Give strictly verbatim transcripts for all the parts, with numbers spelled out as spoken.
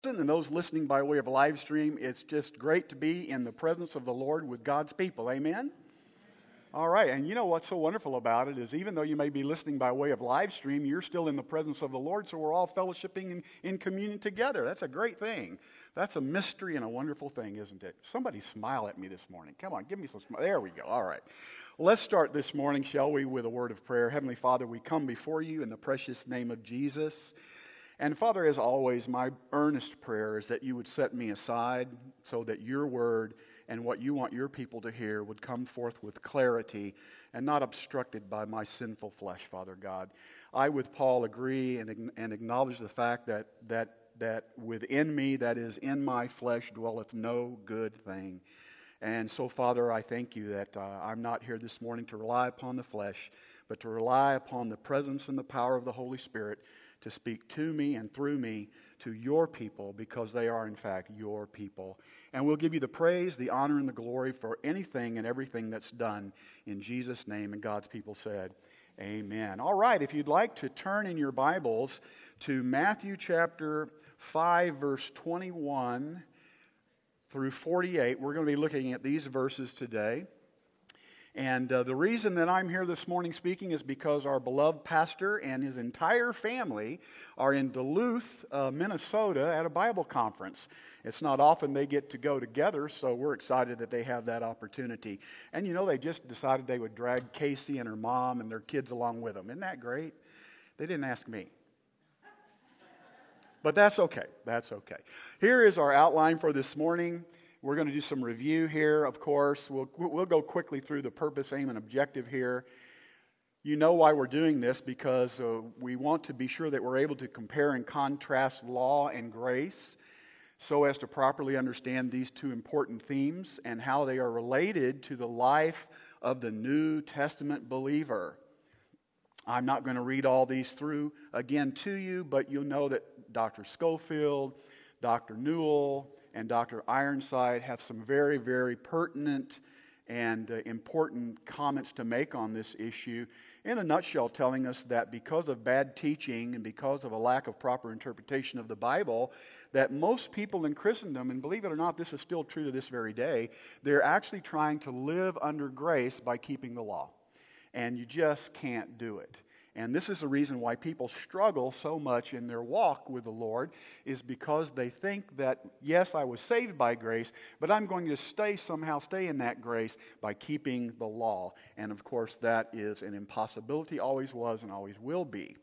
And those listening by way of live stream, it's just great to be in the presence of the Lord with God's people. Amen? All right, and you know what's so wonderful about it is even though you may be listening by way of live stream, you're still in the presence of the Lord, so we're all fellowshipping in, in communion together. That's a great thing. That's a mystery and a wonderful thing, isn't it? Somebody smile at me this morning. Come on, give me some smile. There we go. All right. Well, let's start this morning, shall we, with a word of prayer. Heavenly Father, we come before you in the precious name of Jesus. And Father, as always, my earnest prayer is that you would set me aside so that your word and what you want your people to hear would come forth with clarity and not obstructed by my sinful flesh, Father God. I, with Paul, agree and, and acknowledge the fact that, that, that within me, that is in my flesh, dwelleth no good thing. And so, Father, I thank you that uh, I'm not here this morning to rely upon the flesh, but to rely upon the presence and the power of the Holy Spirit to speak to me and through me to your people, because they are in fact your people. And we'll give you the praise, the honor, and the glory for anything and everything that's done in Jesus' name. And God's people said, amen. All right, if you'd like to turn in your Bibles to Matthew chapter five, verse twenty-one through forty-eight, we're going to be looking at these verses today. And uh, the reason that I'm here this morning speaking is because our beloved pastor and his entire family are in Duluth, uh, Minnesota at a Bible conference. It's not often they get to go together, so we're excited that they have that opportunity. And you know, they just decided they would drag Casey and her mom and their kids along with them. Isn't that great? They didn't ask me. But that's okay. That's okay. Here is our outline for this morning. We're going to do some review here, of course. We'll, we'll go quickly through the purpose, aim, and objective here. You know why we're doing this, because uh, we want to be sure that we're able to compare and contrast law and grace so as to properly understand these two important themes and how they are related to the life of the New Testament believer. I'm not going to read all these through again to you, but you'll know that Doctor Schofield, Doctor Newell, and Doctor Ironside have some very, very pertinent and uh, important comments to make on this issue. In a nutshell, telling us that because of bad teaching and because of a lack of proper interpretation of the Bible, that most people in Christendom, and believe it or not, this is still true to this very day, they're actually trying to live under grace by keeping the law. And you just can't do it. And this is the reason why people struggle so much in their walk with the Lord, is because they think that, yes, I was saved by grace, but I'm going to stay somehow stay in that grace by keeping the law. And of course, that is an impossibility, always was and always will be.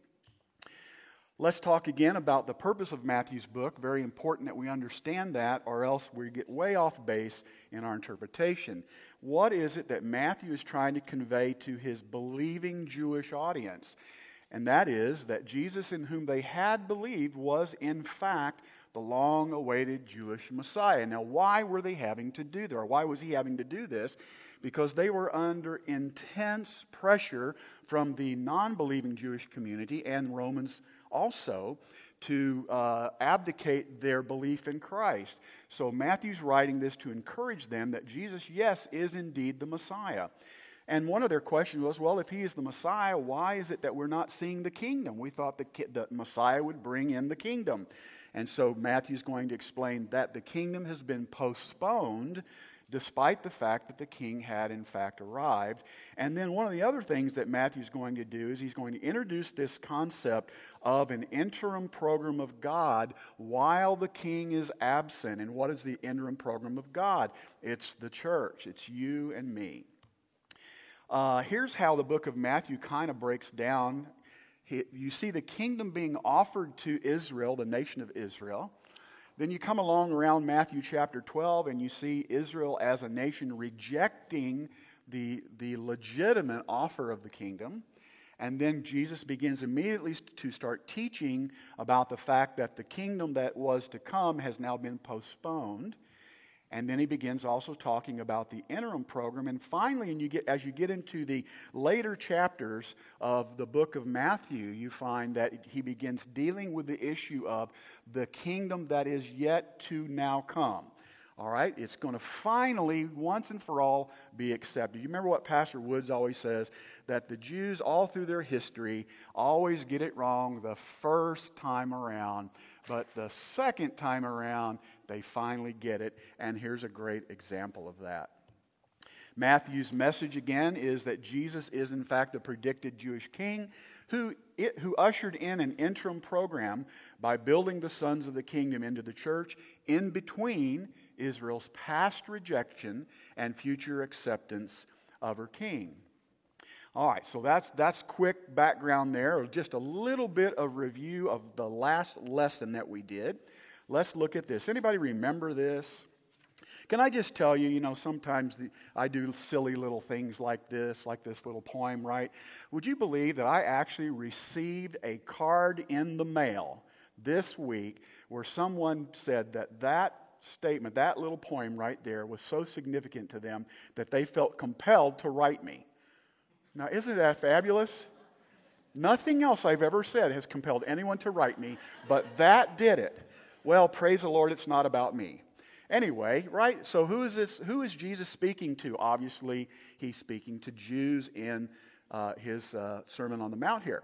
Let's talk again about the purpose of Matthew's book. Very important that we understand that, or else we get way off base in our interpretation. What is it that Matthew is trying to convey to his believing Jewish audience? And that is that Jesus, in whom they had believed, was in fact the long-awaited Jewish Messiah. Now, why were they having to do that? Or why was he having to do this? Because they were under intense pressure from the non-believing Jewish community and Romans also to uh, abdicate their belief in Christ. So Matthew's writing this to encourage them that Jesus, yes, is indeed the Messiah. And one of their questions was, well, if he is the Messiah, why is it that we're not seeing the kingdom? We thought the, the Messiah would bring in the kingdom. And so Matthew's going to explain that the kingdom has been postponed despite the fact that the king had in fact arrived. And then one of the other things that Matthew's going to do is he's going to introduce this concept of an interim program of God while the king is absent. And what is the interim program of God? It's the church. It's you and me. Uh, here's how the book of Matthew kind of breaks down. He, you see the kingdom being offered to Israel, the nation of Israel. Then you come along around Matthew chapter twelve and you see Israel as a nation rejecting the, the legitimate offer of the kingdom. And then Jesus begins immediately to start teaching about the fact that the kingdom that was to come has now been postponed. And then he begins also talking about the interim program. And finally, and you get, as you get into the later chapters of the book of Matthew, you find that he begins dealing with the issue of the kingdom that is yet to now come. All right? It's going to finally, once and for all, be accepted. You remember what Pastor Woods always says, that the Jews, all through their history, always get it wrong the first time around, but the second time around, they finally get it. And here's a great example of that. Matthew's message again is that Jesus is in fact the predicted Jewish king who, it, who ushered in an interim program by building the sons of the kingdom into the church in between Israel's past rejection and future acceptance of her king. All right, so that's that's quick background there, or just a little bit of review of the last lesson that we did. Let's look at this. Anybody remember this? Can I just tell you, you know, sometimes the, I do silly little things like this, like this little poem, right? Would you believe that I actually received a card in the mail this week where someone said that that statement, that little poem right there was so significant to them that they felt compelled to write me. Now, isn't that fabulous? Nothing else I've ever said has compelled anyone to write me, but that did it. Well, praise the Lord, it's not about me. Anyway, right? So who is this? Who is Jesus speaking to? Obviously, he's speaking to Jews in uh, his uh, Sermon on the Mount here.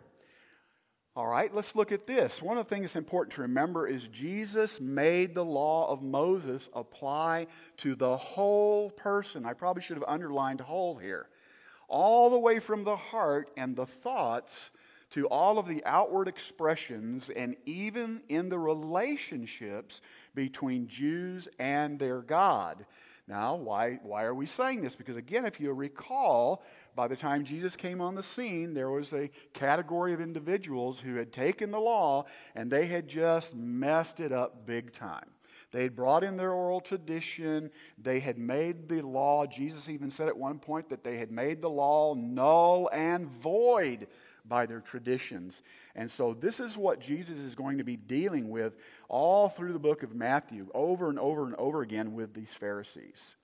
All right, let's look at this. One of the things that's important to remember is Jesus made the law of Moses apply to the whole person. I probably should have underlined whole here. All the way from the heart and the thoughts to all of the outward expressions, and even in the relationships between Jews and their God. Now, why, why are we saying this? Because again, if you recall, by the time Jesus came on the scene, there was a category of individuals who had taken the law and they had just messed it up big time. They had brought in their oral tradition. They had made the law. Jesus even said at one point that they had made the law null and void by their traditions. And so this is what Jesus is going to be dealing with all through the book of Matthew, over and over and over again with these Pharisees.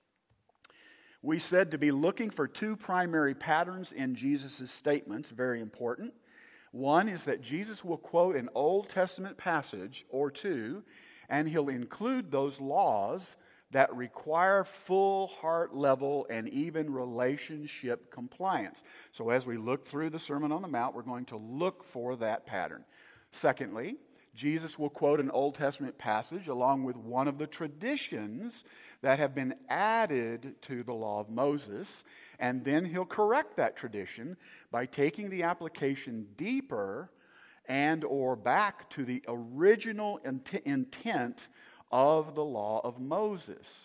We said to be looking for two primary patterns in Jesus' statements, very important. One is that Jesus will quote an Old Testament passage or two, and he'll include those laws that require full heart level and even relationship compliance. So as we look through the Sermon on the Mount, we're going to look for that pattern. Secondly, Jesus will quote an Old Testament passage along with one of the traditions that have been added to the law of Moses, and then he'll correct that tradition by taking the application deeper and or back to the original int- intent of the law of Moses.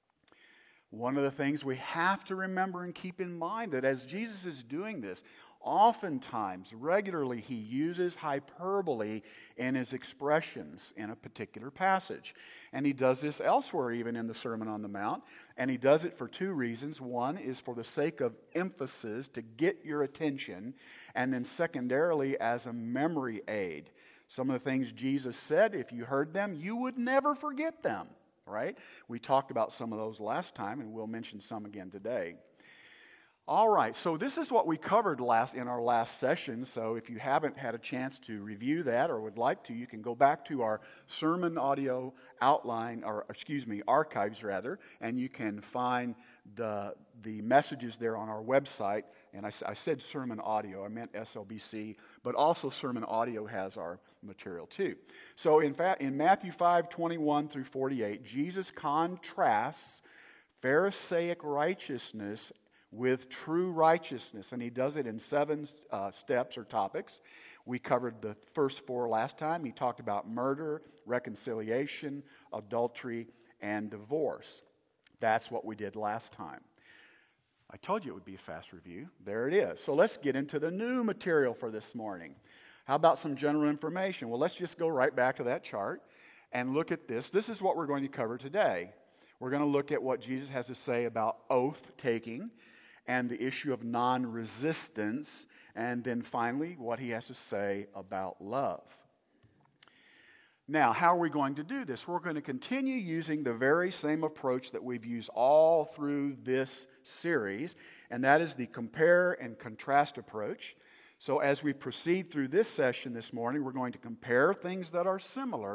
One of the things we have to remember and keep in mind that as Jesus is doing this, oftentimes, regularly, he uses hyperbole in his expressions in a particular passage. And he does this elsewhere, even in the Sermon on the Mount. And he does it for two reasons. One is for the sake of emphasis, to get your attention. And then secondarily, as a memory aid. Some of the things Jesus said, if you heard them, you would never forget them, right? We talked about some of those last time, and we'll mention some again today. All right, so this is what we covered last in our last session. So if you haven't had a chance to review that or would like to, you can go back to our sermon audio outline, or excuse me, archives rather, and you can find the the messages there on our website. And I, I said sermon audio, I meant S L B C, but also sermon audio has our material too. So in fact, in Matthew five twenty-one through forty-eight, Jesus contrasts Pharisaic righteousness with true righteousness, and he does it in seven uh, steps or topics. We covered the first four last time. He talked about murder, reconciliation, adultery, and divorce. That's what we did last time. I told you it would be a fast review. There it is. So let's get into the new material for this morning. How about some general information? Well, let's just go right back to that chart and look at this. This is what we're going to cover today. We're going to look at what Jesus has to say about oath taking and the issue of non-resistance, and then finally what he has to say about love. Now, how are we going to do this? We're going to continue using the very same approach that we've used all through this series, and that is the compare and contrast approach. So as we proceed through this session this morning, we're going to compare things that are similar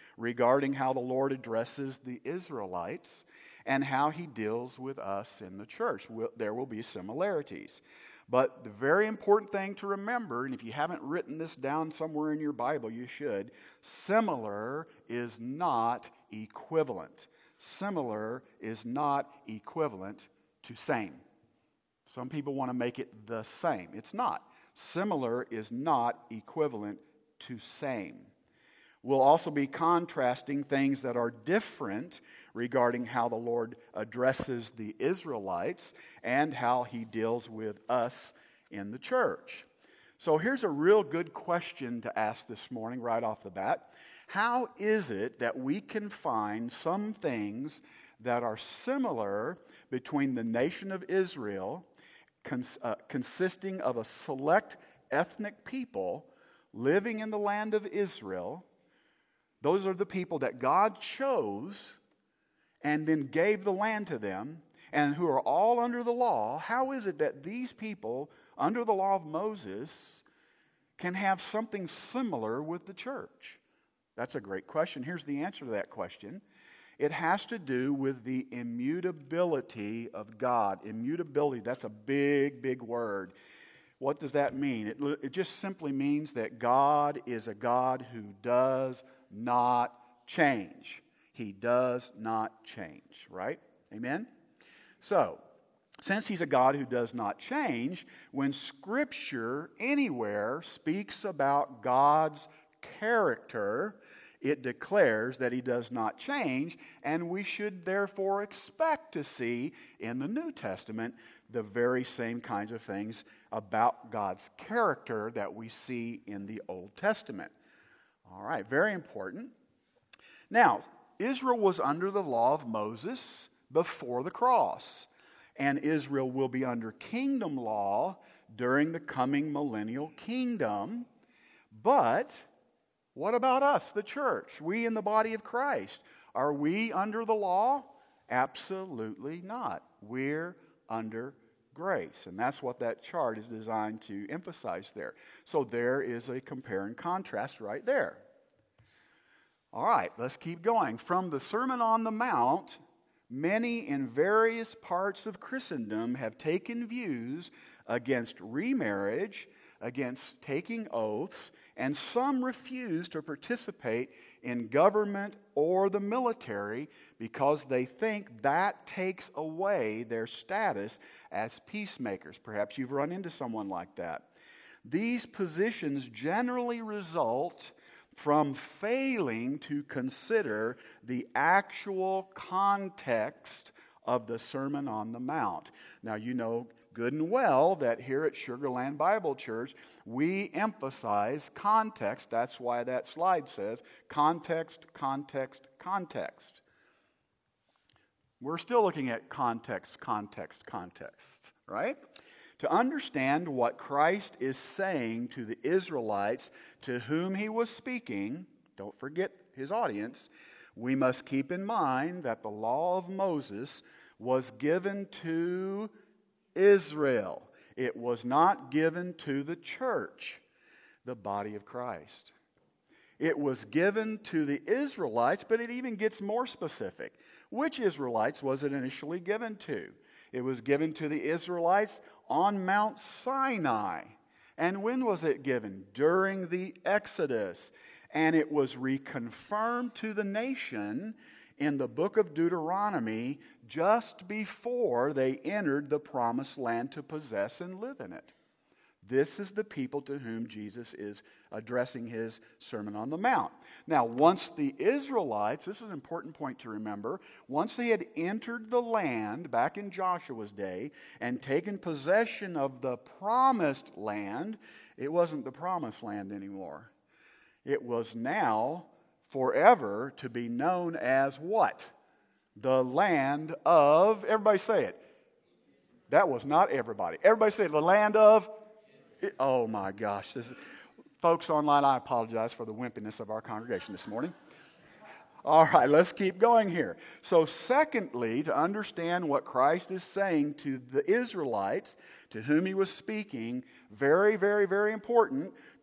regarding how the Lord addresses the Israelites and how he deals with us in the church. There will be similarities. But the very important thing to remember, and if you haven't written this down somewhere in your Bible, you should, similar is not equivalent. Similar is not equivalent to same. Some people want to make it the same. It's not. Similar is not equivalent to same. We'll also be contrasting things that are different regarding how the Lord addresses the Israelites and how he deals with us in the church. So here's a real good question to ask this morning right off the bat. How is it that we can find some things that are similar between the nation of Israel, cons- uh, consisting of a select ethnic people living in the land of Israel? Those are the people that God chose and then gave the land to them, and who are all under the law. How is it that these people, under the law of Moses, can have something similar with the church? That's a great question. Here's the answer to that question. It has to do with the immutability of God. Immutability, that's a big, big word. What does that mean? It, it just simply means that God is a God who does not change. He does not change, right? Amen? So, since he's a God who does not change, when Scripture anywhere speaks about God's character, it declares that he does not change, and we should therefore expect to see in the New Testament the very same kinds of things about God's character that we see in the Old Testament. All right, very important. Now, Israel was under the law of Moses before the cross, and Israel will be under kingdom law during the coming millennial kingdom. But what about us, the church? We in the body of Christ. Are we under the law? Absolutely not. We're under grace. And that's what that chart is designed to emphasize there. So there is a compare and contrast right there. All right, let's keep going. From the Sermon on the Mount, many in various parts of Christendom have taken views against remarriage, against taking oaths, and some refuse to participate in government or the military because they think that takes away their status as peacemakers. Perhaps you've run into someone like that. These positions generally result from failing to consider the actual context of the Sermon on the Mount. Now, you know good and well that here at Sugar Land Bible Church, we emphasize context. That's why that slide says context, context, context. We're still looking at context, context, context, right? To understand what Christ is saying to the Israelites to whom he was speaking, don't forget his audience, we must keep in mind that the law of Moses was given to Israel. It was not given to the church, the body of Christ. It was given to the Israelites, but it even gets more specific. Which Israelites was it initially given to? It was given to the Israelites on Mount Sinai. And when was it given? During the Exodus. And it was reconfirmed to the nation in the book of Deuteronomy just before they entered the promised land to possess and live in it. This is the people to whom Jesus is addressing his Sermon on the Mount. Now, once the Israelites, this is an important point to remember, once they had entered the land back in Joshua's day and taken possession of the promised land, it wasn't the promised land anymore. It was now forever to be known as what? The land of, everybody say it. That was not everybody. Everybody say it, the land of, it, oh my gosh. This is, folks online, I apologize for the wimpiness of our congregation this morning. All right, let's keep going here. So secondly, to understand what Christ is saying to the Israelites, to whom he was speaking, very, very, very important,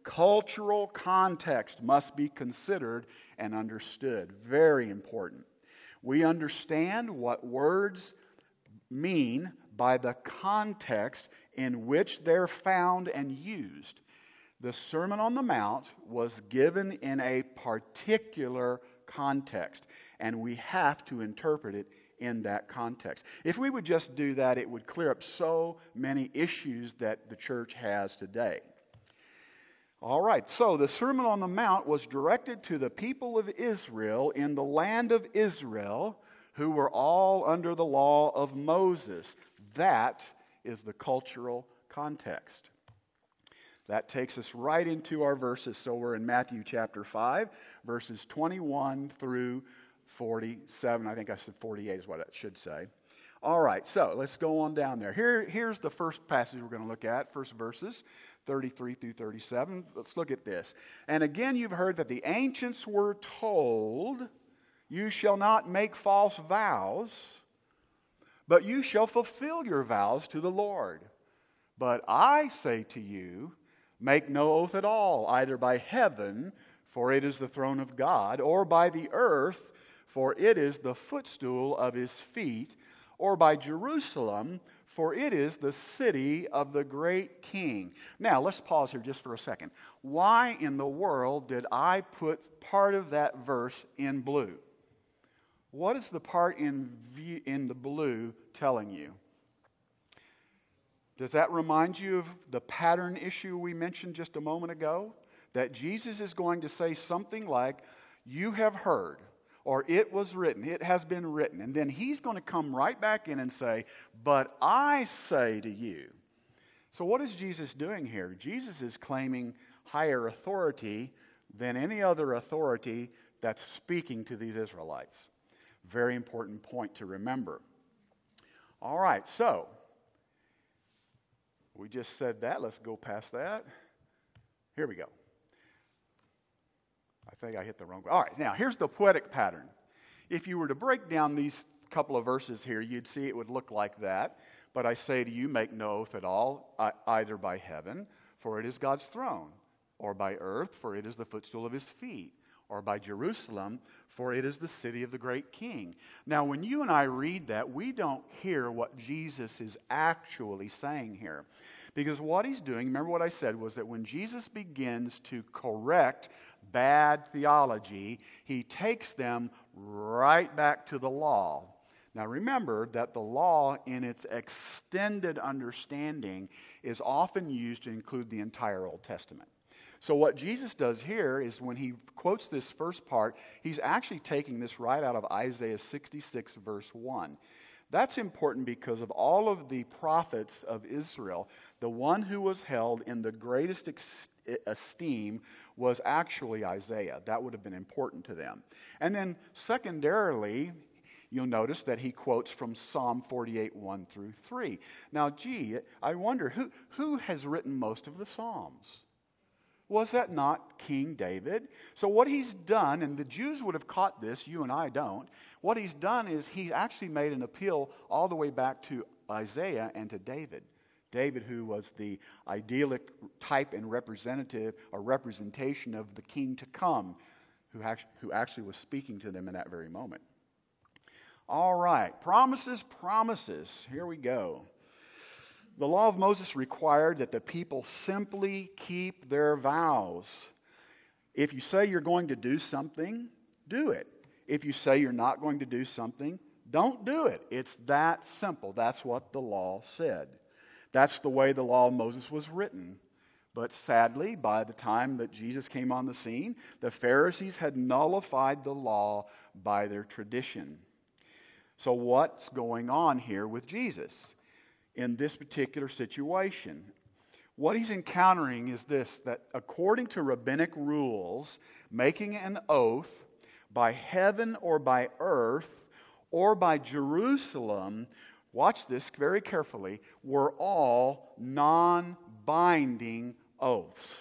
Cultural context must be considered and understood. Very important. We understand what words mean by the context in which they're found and used. The Sermon on the Mount was given in a particular context, and we have to interpret it in that context. If we would just do that, it would clear up so many issues that the church has today. All right, so the Sermon on the Mount was directed to the people of Israel in the land of Israel, who were all under the law of Moses. That is the cultural context. That takes us right into our verses. So we're in Matthew chapter five, verses twenty-one through forty-seven. I think I said forty-eight is what it should say. All right, so let's go on down there. Here, here's the first passage we're going to look at, first verses, thirty-three through thirty-seven. Let's look at this. And again, you've heard that the ancients were told, you shall not make false vows, but you shall fulfill your vows to the Lord. But I say to you, make no oath at all, either by heaven, for it is the throne of God, or by the earth, for it is the footstool of his feet, or by Jerusalem, for it is the city of the great king. Now, let's pause here just for a second. Why in the world did I put part of that verse in blue? What is the part in view, in the blue telling you? Does that remind you of the pattern issue we mentioned just a moment ago? That Jesus is going to say something like, you have heard, or it was written, it has been written. And then he's going to come right back in and say, but I say to you. So what is Jesus doing here? Jesus is claiming higher authority than any other authority that's speaking to these Israelites. Very important point to remember. All right, so we just said that. Let's go past that. Here we go. I think I hit the wrong. All right, now here's the poetic pattern. If you were to break down these couple of verses here, you'd see it would look like that. But I say to you, make no oath at all, either by heaven, for it is God's throne, or by earth, for it is the footstool of his feet, or by Jerusalem, for it is the city of the great king. Now, when you and I read that, we don't hear what Jesus is actually saying here. Because what he's doing, remember what I said, was that when Jesus begins to correct bad theology, he takes them right back to the law. Now remember that the law in its extended understanding is often used to include the entire Old Testament. So what Jesus does here is when he quotes this first part, he's actually taking this right out of Isaiah sixty-six verse one. That's important because of all of the prophets of Israel, the one who was held in the greatest ex- esteem was actually Isaiah. That would have been important to them. And then secondarily, you'll notice that he quotes from Psalm forty-eight, one through three. Now, gee, I wonder, who, who has written most of the Psalms? Was that not King David? So what he's done, and the Jews would have caught this, you and I don't, what he's done is he actually made an appeal all the way back to Isaiah and to David. David, who was the idyllic type and representative or representation of the king to come, who actually, who actually was speaking to them in that very moment. All right, promises, promises. Here we go. The law of Moses required that the people simply keep their vows. If you say you're going to do something, do it. If you say you're not going to do something, don't do it. It's that simple. That's what the law said. That's the way the law of Moses was written. But sadly, by the time that Jesus came on the scene, the Pharisees had nullified the law by their tradition. So what's going on here with Jesus in this particular situation? What he's encountering is this, that according to rabbinic rules, making an oath by heaven or by earth or by Jerusalem, watch this very carefully, were all non-binding oaths.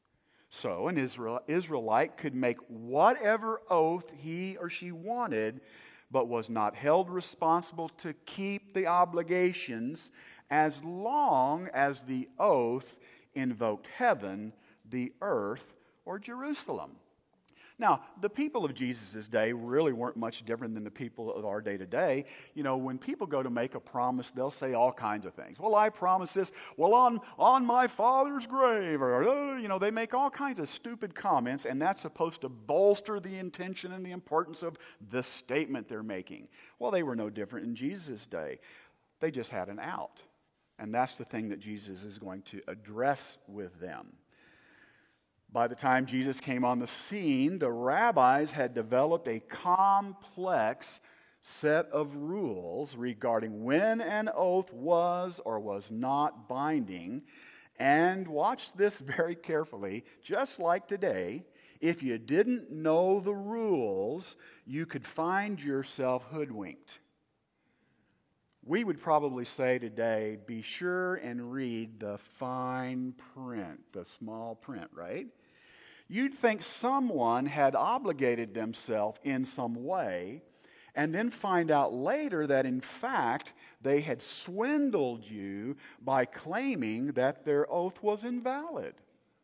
So an Israel, Israelite could make whatever oath he or she wanted, but was not held responsible to keep the obligations as long as the oath invoked heaven, the earth, or Jerusalem. Now, the people of Jesus' day really weren't much different than the people of our day today. You know, when people go to make a promise, they'll say all kinds of things. Well, I promise this. Well, on, on my father's grave. Or, oh, you know, they make all kinds of stupid comments, and that's supposed to bolster the intention and the importance of the statement they're making. Well, they were no different in Jesus' day. They just had an out. And that's the thing that Jesus is going to address with them. By the time Jesus came on the scene, the rabbis had developed a complex set of rules regarding when an oath was or was not binding. And watch this very carefully. Just like today, if you didn't know the rules, you could find yourself hoodwinked. We would probably say today, be sure and read the fine print, the small print, right? You'd think someone had obligated themselves in some way, and then find out later that in fact they had swindled you by claiming that their oath was invalid.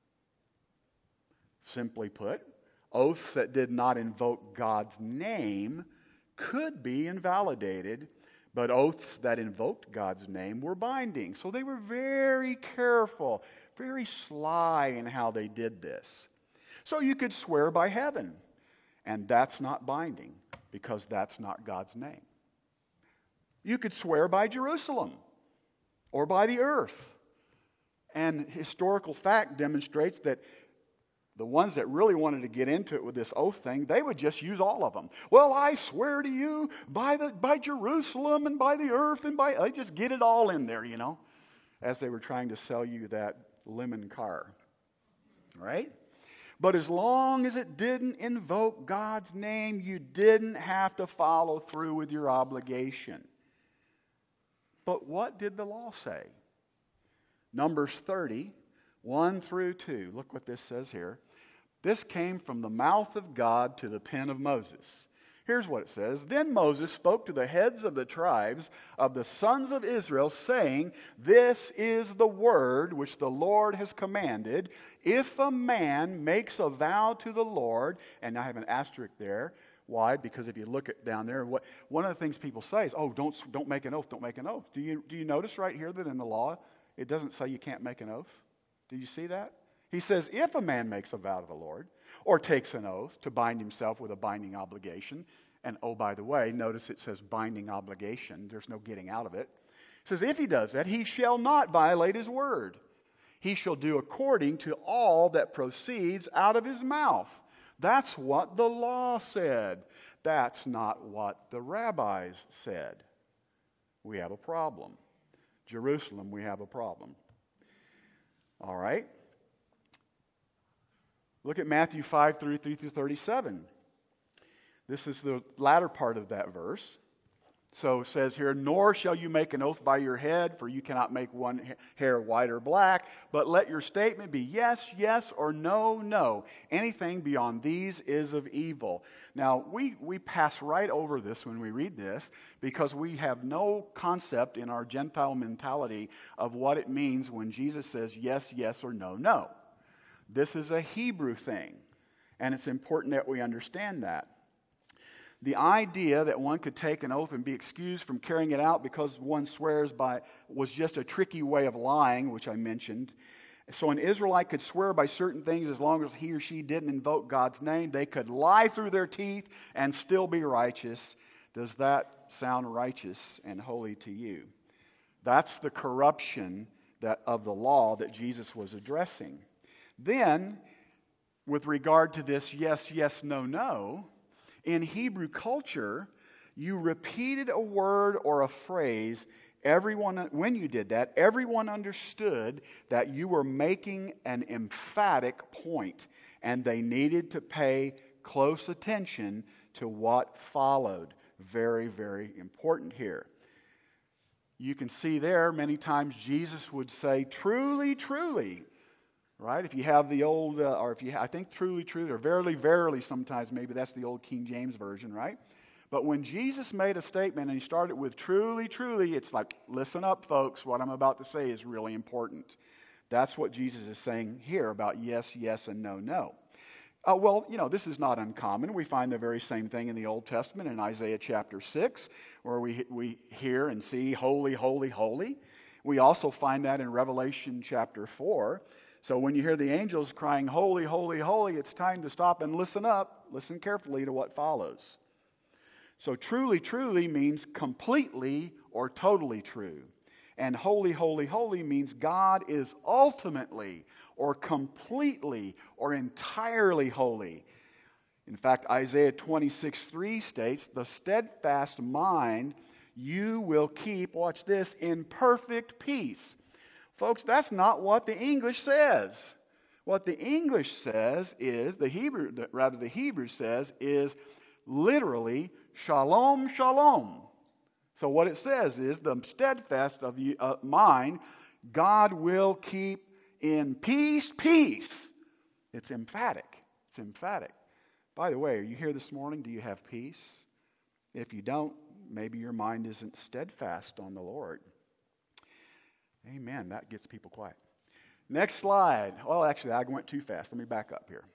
Simply put, oaths that did not invoke God's name could be invalidated, but oaths that invoked God's name were binding. So they were very careful, very sly in how they did this. So you could swear by heaven, and that's not binding because that's not God's name. You could swear by Jerusalem or by the earth. And historical fact demonstrates that the ones that really wanted to get into it with this oath thing, they would just use all of them. Well, I swear to you by the by Jerusalem and by the earth and by... They just get it all in there, you know, as they were trying to sell you that lemon car. Right? But as long as it didn't invoke God's name, you didn't have to follow through with your obligation. But what did the law say? Numbers thirty, one through two. Look what this says here. This came from the mouth of God to the pen of Moses. Here's what it says. Then Moses spoke to the heads of the tribes of the sons of Israel, saying, this is the word which the Lord has commanded. If a man makes a vow to the Lord, and I have an asterisk there. Why? Because if you look at down there, what one of the things people say is, oh, don't don't make an oath, don't make an oath. Do you do you notice right here that in the law, it doesn't say you can't make an oath? Do you see that? He says, if a man makes a vow to the Lord, or takes an oath to bind himself with a binding obligation, and oh, by the way, notice it says binding obligation. There's no getting out of it. It says, if he does that, he shall not violate his word. He shall do according to all that proceeds out of his mouth. That's what the law said. That's not what the rabbis said. We have a problem. Jerusalem, we have a problem. All right. Look at Matthew five, thirty-three through thirty-seven. This is the latter part of that verse. So it says here, nor shall you make an oath by your head, for you cannot make one hair white or black, but let your statement be yes, yes, or no, no. Anything beyond these is of evil. Now, we, we pass right over this when we read this, because we have no concept in our Gentile mentality of what it means when Jesus says yes, yes, or no, no. This is a Hebrew thing, and it's important that we understand that. The idea that one could take an oath and be excused from carrying it out because one swears by was just a tricky way of lying, which I mentioned. So an Israelite could swear by certain things as long as he or she didn't invoke God's name. They could lie through their teeth and still be righteous. Does that sound righteous and holy to you? That's the corruption that of the law that Jesus was addressing. Then, with regard to this yes, yes, no, no, in Hebrew culture, you repeated a word or a phrase. Everyone, when you did that, everyone understood that you were making an emphatic point, and they needed to pay close attention to what followed. Very, very important here. You can see there many times Jesus would say, truly, truly. Right? If you have the old, uh, or if you, I think truly, truly, or verily, verily sometimes, maybe that's the old King James Version, right? But when Jesus made a statement and he started with truly, truly, it's like, listen up, folks, what I'm about to say is really important. That's what Jesus is saying here about yes, yes, and no, no. Uh, well, you know, this is not uncommon. We find the very same thing in the Old Testament in Isaiah chapter six, where we, we hear and see holy, holy, holy. We also find that in Revelation chapter four. So when you hear the angels crying, holy, holy, holy, it's time to stop and listen up. Listen carefully to what follows. So truly, truly means completely or totally true. And holy, holy, holy means God is ultimately or completely or entirely holy. In fact, Isaiah twenty-six three states, the steadfast mind you will keep, watch this, in perfect peace. Folks, that's not what the English says. What the English says is, the Hebrew, rather the Hebrew says, is literally shalom, shalom. So what it says is the steadfast of uh, mind, God will keep in peace, peace. It's emphatic. It's emphatic. By the way, are you here this morning? Do you have peace? If you don't, maybe your mind isn't steadfast on the Lord. Amen. That gets people quiet. Next slide. Well, actually, I went too fast. Let me back up here.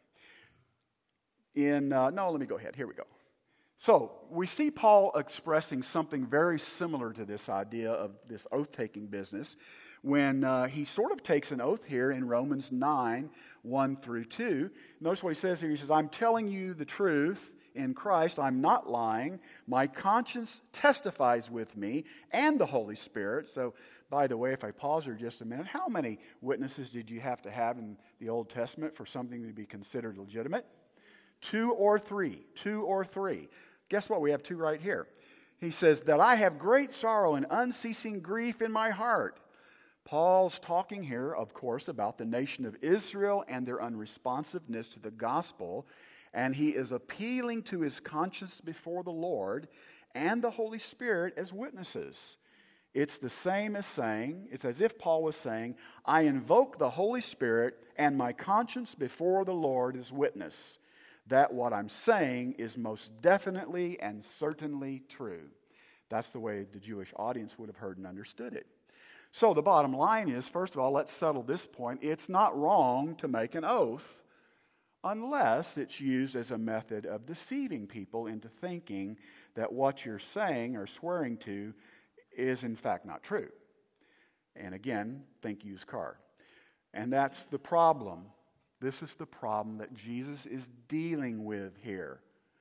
In uh, no, let me go ahead. Here we go. So we see Paul expressing something very similar to this idea of this oath-taking business when uh, he sort of takes an oath here in Romans nine, one through two. Notice what he says here. He says, I'm telling you the truth in Christ. I'm not lying. My conscience testifies with me and the Holy Spirit. So, by the way, if I pause here just a minute, how many witnesses did you have to have in the Old Testament for something to be considered legitimate? Two or three. Two or three. Guess what? We have two right here. He says, that I have great sorrow and unceasing grief in my heart. Paul's talking here, of course, about the nation of Israel and their unresponsiveness to the gospel. And he is appealing to his conscience before the Lord and the Holy Spirit as witnesses. It's the same as saying, it's as if Paul was saying, I invoke the Holy Spirit and my conscience before the Lord as witness that what I'm saying is most definitely and certainly true. That's the way the Jewish audience would have heard and understood it. So the bottom line is, first of all, let's settle this point. It's not wrong to make an oath unless it's used as a method of deceiving people into thinking that what you're saying or swearing to is in fact not true. And again, think used car. And that's the problem. This is the problem that Jesus is dealing with here.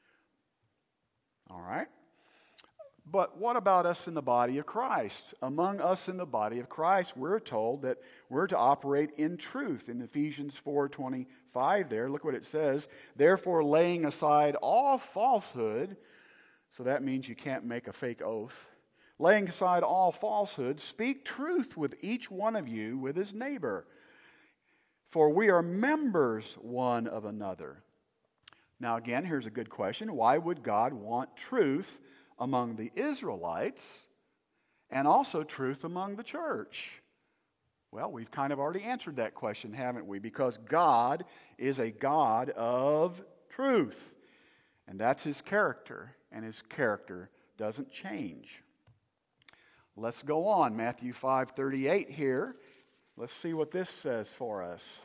All right? But what about us in the body of Christ? Among us in the body of Christ, we're told that we're to operate in truth. In Ephesians four twenty-five there, look what it says. Therefore, laying aside all falsehood, so that means you can't make a fake oath. Laying aside all falsehood, speak truth with each one of you with his neighbor. For we are members one of another. Now again, here's a good question. Why would God want truth among the Israelites and also truth among the church? Well, we've kind of already answered that question, haven't we? Because God is a God of truth. And that's his character. And his character doesn't change. Let's go on. Matthew five thirty-eight here. Let's see what this says for us.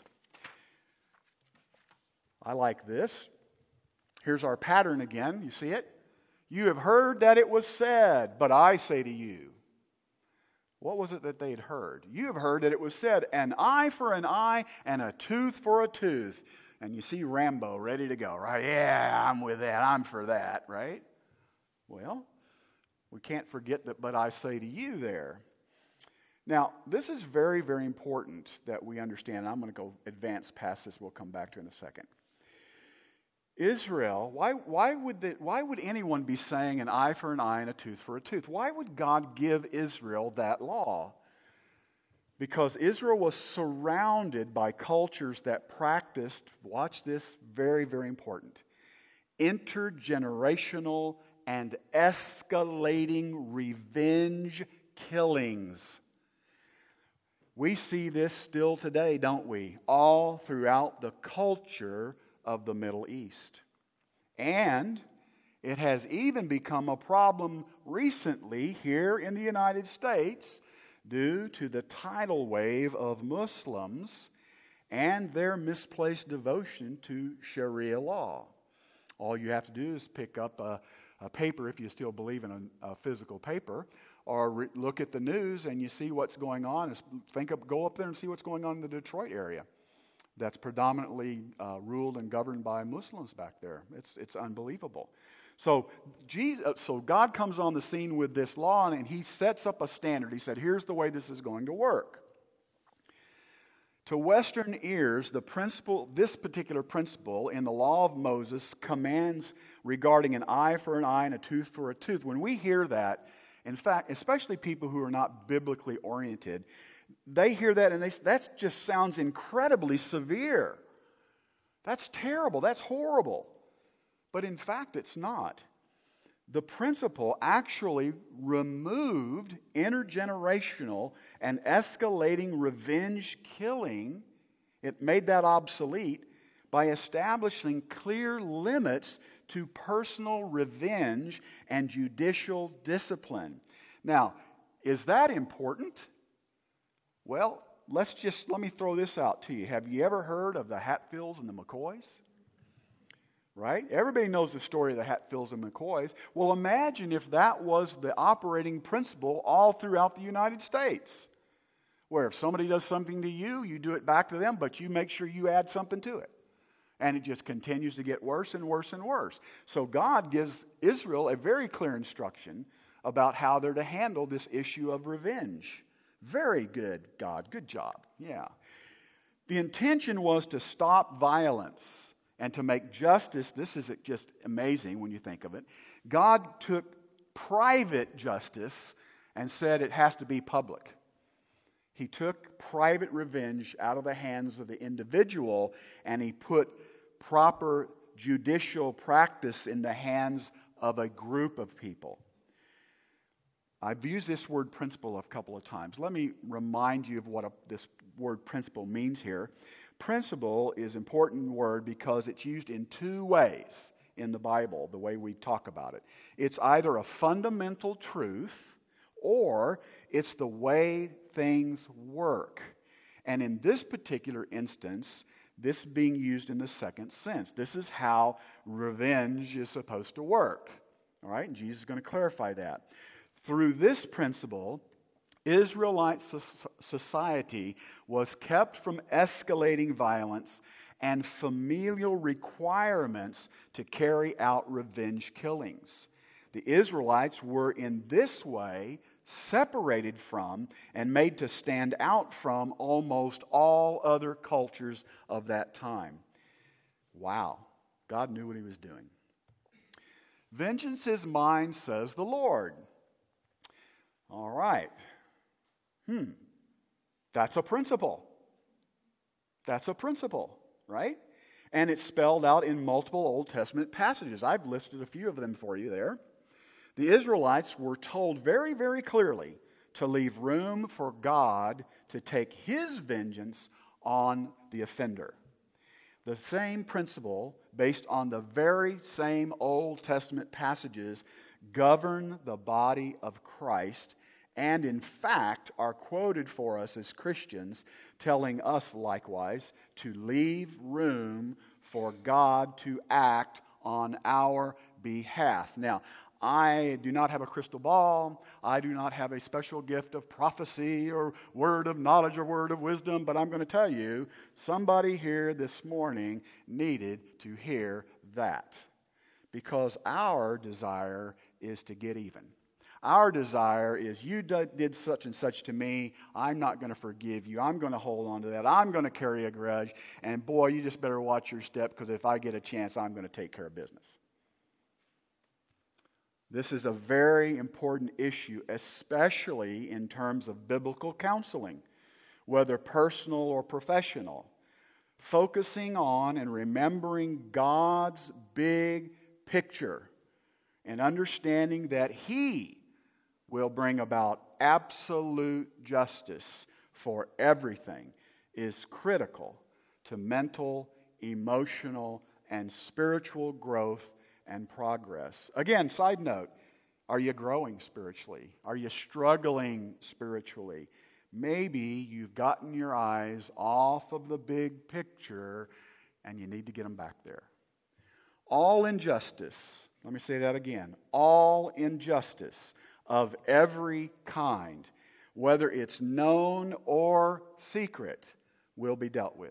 I like this. Here's our pattern again. You see it? You have heard that it was said, but I say to you. What was it that they had heard? You have heard that it was said, an eye for an eye and a tooth for a tooth. And you see Rambo ready to go, right? Yeah, I'm with that. I'm for that, right? Well, we can't forget that, but I say to you there. Now, this is very, very important that we understand. I'm going to go advance past this. We'll come back to it in a second. Israel, why, why, would the, why would anyone be saying an eye for an eye and a tooth for a tooth? Why would God give Israel that law? Because Israel was surrounded by cultures that practiced, watch this, very, very important, intergenerational and escalating revenge killings. We see this still today, don't we? All throughout the culture of the Middle East. And it has even become a problem recently here in the United States due to the tidal wave of Muslims and their misplaced devotion to Sharia law. All you have to do is pick up a, a paper, if you still believe in a, a physical paper, or re- look at the news and you see what's going on. Think of, go up there and see what's going on in the Detroit area. That's predominantly uh, ruled and governed by Muslims back there. It's it's unbelievable. So Jesus, so God comes on the scene with this law, and he sets up a standard. He said, here's the way this is going to work. To Western ears, the principle, this particular principle in the law of Moses commands regarding an eye for an eye and a tooth for a tooth. When we hear that, in fact, especially people who are not biblically oriented, they hear that and they that just sounds incredibly severe. That's terrible. That's horrible. But in fact, it's not. The principle actually removed intergenerational and escalating revenge killing. It made that obsolete by establishing clear limits to personal revenge and judicial discipline. Now, is that important? Well, let's just, let me throw this out to you. Have you ever heard of the Hatfields and the McCoys? Right? Everybody knows the story of the Hatfields and McCoys. Well, imagine if that was the operating principle all throughout the United States, where if somebody does something to you, you do it back to them, but you make sure you add something to it. And it just continues to get worse and worse and worse. So God gives Israel a very clear instruction about how they're to handle this issue of revenge. Very good, God. Good job. Yeah. The intention was to stop violence and to make justice. This is just amazing when you think of it. God took private justice and said it has to be public. He took private revenge out of the hands of the individual, and he put proper judicial practice in the hands of a group of people. I've used this word principle a couple of times. Let me remind you of what a, this word principle means here. Principle is an important word because it's used in two ways in the Bible, the way we talk about it. It's either a fundamental truth or it's the way things work. And in this particular instance, this being used in the second sense. This is how revenge is supposed to work. All right? And Jesus is going to clarify that. Through this principle, Israelite society was kept from escalating violence and familial requirements to carry out revenge killings. The Israelites were in this way separated from and made to stand out from almost all other cultures of that time. Wow, God knew what he was doing. Vengeance is mine, says the Lord. All right. Hmm. That's a principle. That's a principle, right? And it's spelled out in multiple Old Testament passages. I've listed a few of them for you there. The Israelites were told very, very clearly to leave room for God to take his vengeance on the offender. The same principle, based on the very same Old Testament passages, govern the body of Christ, and in fact are quoted for us as Christians, telling us likewise to leave room for God to act on our behalf. Now, I do not have a crystal ball. I do not have a special gift of prophecy or word of knowledge or word of wisdom, but I'm going to tell you, somebody here this morning needed to hear that. Because our desire is to get even. Our desire is, you did such and such to me, I'm not going to forgive you. I'm going to hold on to that. I'm going to carry a grudge. And boy, you just better watch your step, because if I get a chance, I'm going to take care of business. This is a very important issue, especially in terms of biblical counseling, whether personal or professional. Focusing on and remembering God's big picture and understanding that he will bring about absolute justice for everything is critical to mental, emotional, and spiritual growth and progress. Again, side note, Are you growing spiritually? Are you struggling spiritually? Maybe you've gotten your eyes off of the big picture and you need to get them back there. All injustice, let me say that again, all injustice of every kind, whether it's known or secret, will be dealt with.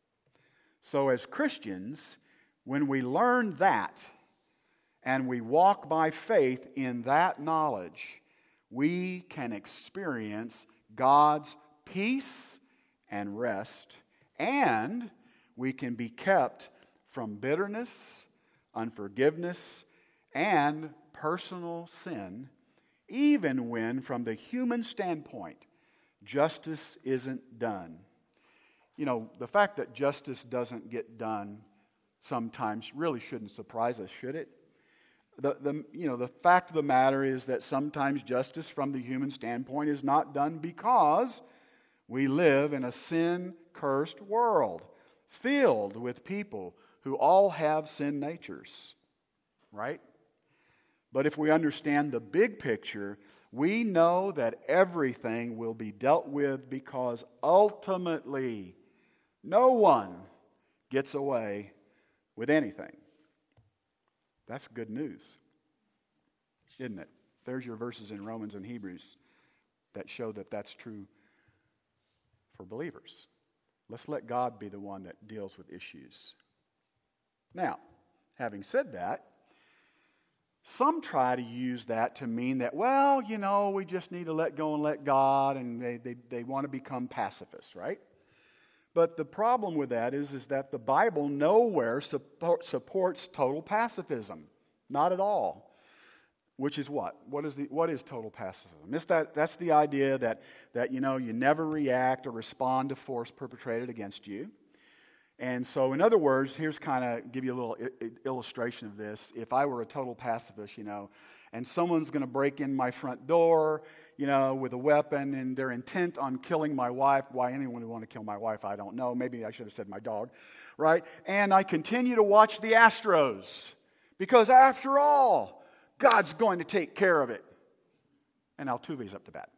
So as Christians, when we learn that and we walk by faith in that knowledge, we can experience God's peace and rest, and we can be kept from bitterness, unforgiveness, and personal sin, even when, from the human standpoint, justice isn't done. You know, the fact that justice doesn't get done sometimes really shouldn't surprise us, should it? The, the, you know, the fact of the matter is that sometimes justice from the human standpoint is not done because we live in a sin-cursed world filled with people who all have sin natures, right? But if we understand the big picture, we know that everything will be dealt with because ultimately no one gets away with anything. That's good news, isn't it? There's your verses in Romans and Hebrews that show that that's true for believers. Let's let God be the one that deals with issues. Now, having said that, some try to use that to mean that, well, you know, we just need to let go and let God, and they, they, they want to become pacifists, right? But the problem with that is, is that the Bible nowhere support, supports total pacifism. Not at all. Which is what? What is the what is total pacifism? It's that, that's the idea that, that, you know, you never react or respond to force perpetrated against you. And so, in other words, here's kind of give you a little I- illustration of this. If I were a total pacifist, you know, and someone's going to break in my front door, you know, with a weapon, and they're intent on killing my wife. Why anyone would want to kill my wife, I don't know. Maybe I should have said my dog, right? And I continue to watch the Astros because, after all, God's going to take care of it. And Altuve's up to bat.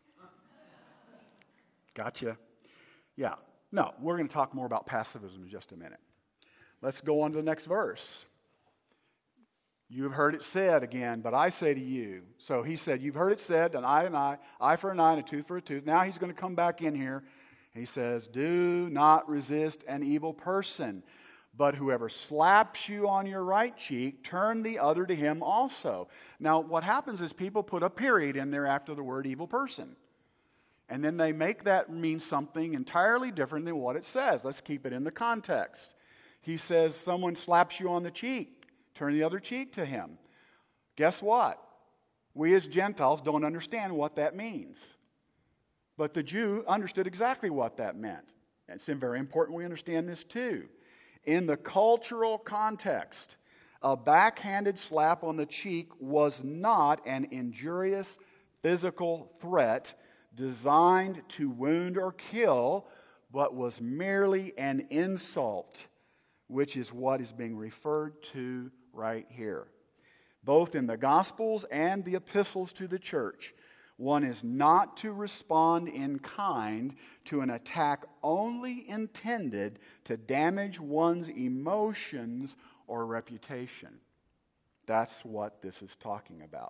Gotcha. Yeah. No, we're going to talk more about pacifism in just a minute. Let's go on to the next verse. You've heard it said again, but I say to you. So he said, you've heard it said, an eye and eye, eye for an eye and a tooth for a tooth. Now he's going to come back in here. He says, do not resist an evil person, but whoever slaps you on your right cheek, turn the other to him also. Now what happens is people put a period in there after the word evil person. And then they make that mean something entirely different than what it says. Let's keep it in the context. He says, someone slaps you on the cheek, turn the other cheek to him. Guess what? We as Gentiles don't understand what that means. But the Jew understood exactly what that meant. And it's very important we understand this too. In the cultural context, a backhanded slap on the cheek was not an injurious physical threat designed to wound or kill, but was merely an insult, which is what is being referred to right here. Both in the Gospels and the epistles to the church, one is not to respond in kind to an attack only intended to damage one's emotions or reputation. That's what this is talking about.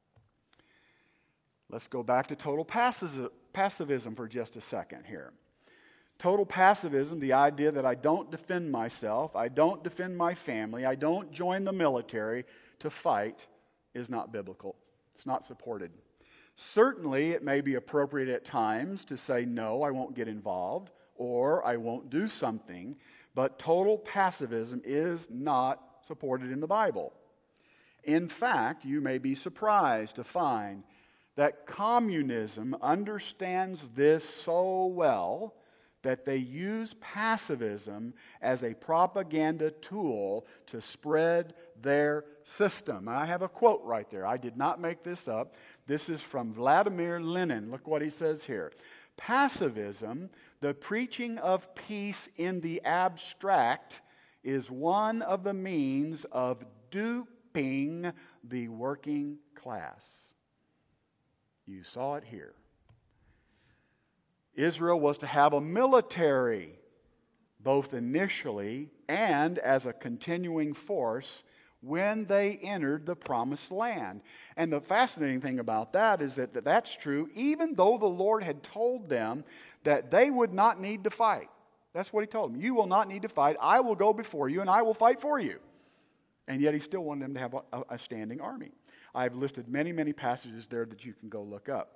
Let's go back to total pacifism for just a second here. Total pacifism, the idea that I don't defend myself, I don't defend my family, I don't join the military to fight, is not biblical. It's not supported. Certainly, it may be appropriate at times to say, no, I won't get involved, or I won't do something, but total pacifism is not supported in the Bible. In fact, you may be surprised to find that communism understands this so well that they use pacifism as a propaganda tool to spread their system. And I have a quote right there. I did not make this up. This is from Vladimir Lenin. Look what he says here. Pacifism, the preaching of peace in the abstract, is one of the means of duping the working class. You saw it here. Israel was to have a military, both initially and as a continuing force, when they entered the promised land. And the fascinating thing about that is that that's true even though the Lord had told them that they would not need to fight. That's what he told them. You will not need to fight. I will go before you and I will fight for you. And yet he still wanted them to have a, a standing army. I've listed many, many passages there that you can go look up.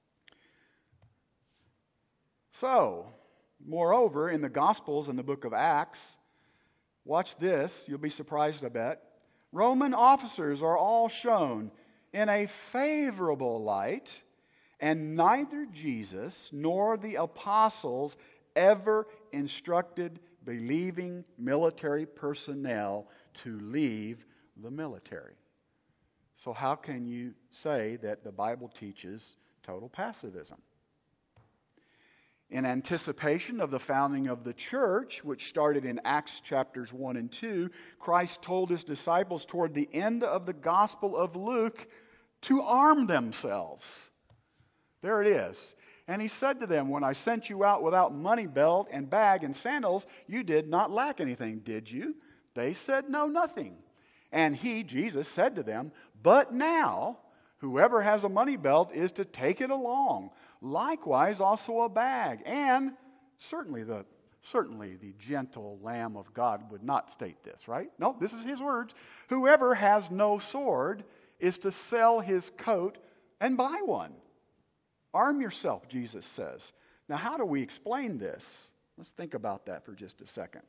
So, moreover, in the Gospels and the book of Acts, watch this, you'll be surprised, I bet. Roman officers are all shown in a favorable light, and neither Jesus nor the apostles ever instructed believing military personnel to leave the military. So how can you say that the Bible teaches total pacifism? In anticipation of the founding of the church, which started in Acts chapters one and two, Christ told his disciples toward the end of the Gospel of Luke to arm themselves. There it is. And he said to them, when I sent you out without money belt and bag and sandals, you did not lack anything, did you? They said, no, nothing. And he, Jesus, said to them, but now, whoever has a money belt is to take it along. Likewise, also a bag. And certainly the certainly the gentle Lamb of God would not state this, right? No, this is his words. Whoever has no sword is to sell his coat and buy one. Arm yourself, Jesus says. Now, how do we explain this? Let's think about that for just a second.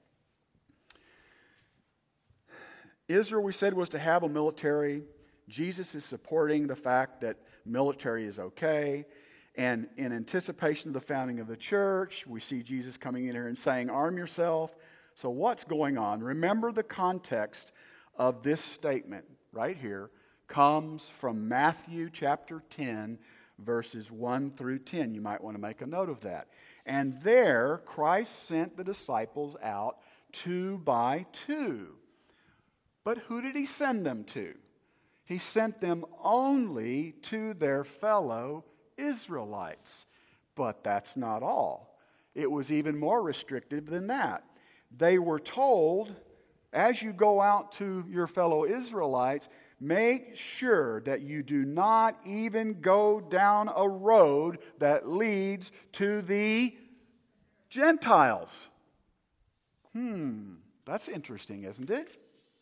Israel, we said, was to have a military. Jesus is supporting the fact that military is okay. And in anticipation of the founding of the church, we see Jesus coming in here and saying, arm yourself. So what's going on? Remember, the context of this statement right here comes from Matthew chapter ten, verses one through ten. You might want to make a note of that. And there, Christ sent the disciples out two by two. But who did he send them to? He sent them only to their fellow Israelites. But that's not all. It was even more restrictive than that. They were told, as you go out to your fellow Israelites, make sure that you do not even go down a road that leads to the Gentiles. Hmm, that's interesting, isn't it?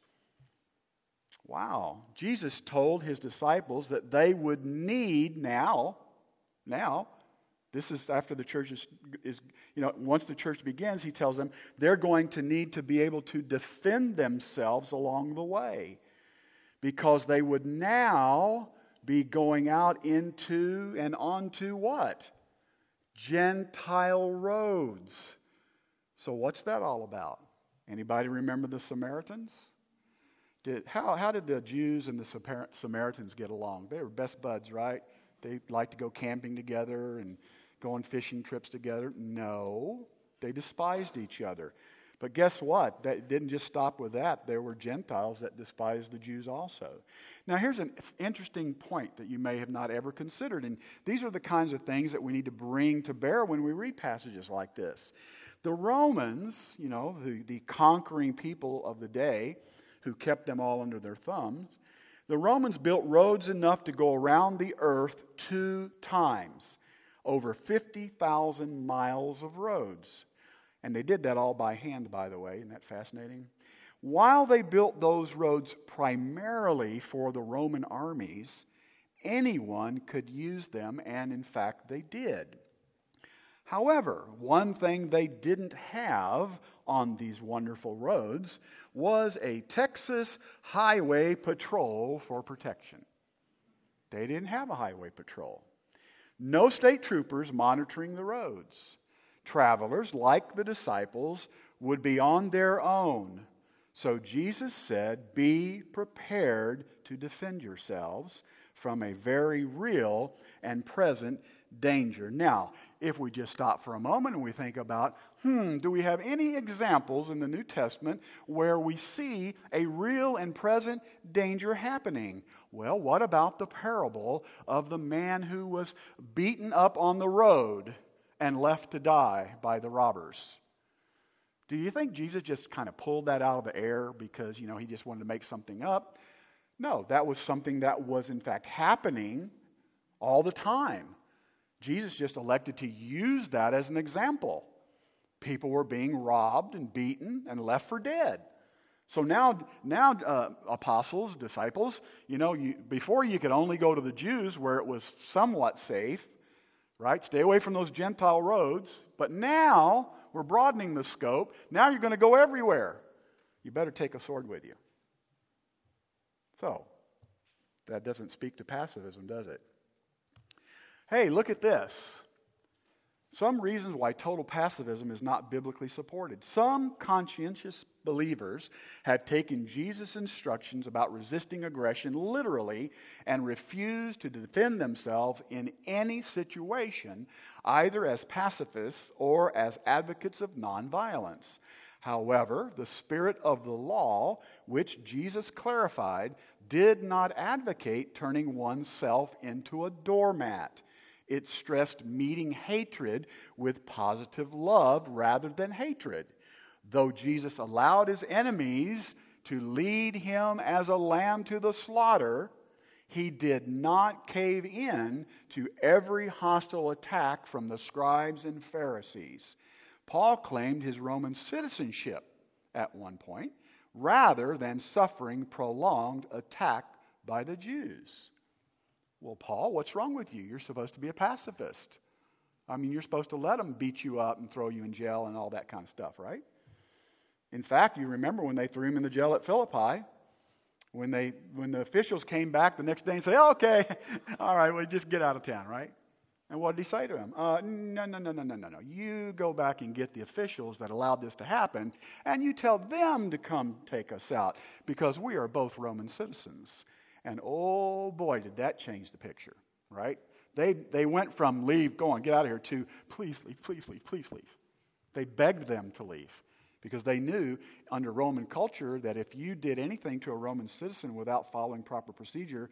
Wow. Jesus told his disciples that they would need now, now, this is after the church is, is, you know, once the church begins, he tells them they're going to need to be able to defend themselves along the way. Because they would now be going out into and onto what? Gentile roads. So what's that all about? Anybody remember the Samaritans? Did, how, how did the Jews and the Samaritans get along? They were best buds, right? They liked to go camping together and go on fishing trips together. No, they despised each other. But guess what? That didn't just stop with that. There were Gentiles that despised the Jews also. Now, here's an interesting point that you may have not ever considered. And these are the kinds of things that we need to bring to bear when we read passages like this. The Romans, you know, the, the conquering people of the day who kept them all under their thumbs, the Romans built roads enough to go around the earth two times. Over fifty thousand miles of roads. And they did that all by hand, by the way. Isn't that fascinating? While they built those roads primarily for the Roman armies, anyone could use them, and in fact they did. However, one thing they didn't have on these wonderful roads was a Texas highway patrol for protection. They didn't have a highway patrol. No state troopers monitoring the roads. Travelers, like the disciples, would be on their own. So Jesus said, be prepared to defend yourselves, from a very real and present danger. Now, if we just stop for a moment and we think about, hmm, do we have any examples in the New Testament where we see a real and present danger happening? Well, what about the parable of the man who was beaten up on the road and left to die by the robbers? Do you think Jesus just kind of pulled that out of the air because, you know, he just wanted to make something up? No, that was something that was in fact happening all the time. Jesus just elected to use that as an example. People were being robbed and beaten and left for dead. So now, now uh, apostles, disciples, you know, you, before you could only go to the Jews where it was somewhat safe, right? Stay away from those Gentile roads. But now we're broadening the scope. Now you're going to go everywhere. You better take a sword with you. So, that doesn't speak to pacifism, does it? Hey, look at this. Some reasons why total pacifism is not biblically supported. Some conscientious believers have taken Jesus' instructions about resisting aggression literally and refused to defend themselves in any situation, either as pacifists or as advocates of nonviolence. However, the spirit of the law, which Jesus clarified, did not advocate turning oneself into a doormat. It stressed meeting hatred with positive love rather than hatred. Though Jesus allowed his enemies to lead him as a lamb to the slaughter, he did not cave in to every hostile attack from the scribes and Pharisees. Paul claimed his Roman citizenship at one point, rather than suffering prolonged attack by the Jews. Well, Paul, what's wrong with you? You're supposed to be a pacifist. I mean, you're supposed to let them beat you up and throw you in jail and all that kind of stuff, right? In fact, you remember when they threw him in the jail at Philippi, when they when the officials came back the next day and said, oh, okay, all right, well, just get out of town, right? And what did he say to him? Uh, no, no, no, no, no, no, no. You go back and get the officials that allowed this to happen, and you tell them to come take us out, because we are both Roman citizens. And oh boy, did that change the picture, right? They they went from leave, go on, get out of here, to please leave, please leave, please leave. They begged them to leave because they knew under Roman culture that if you did anything to a Roman citizen without following proper procedure,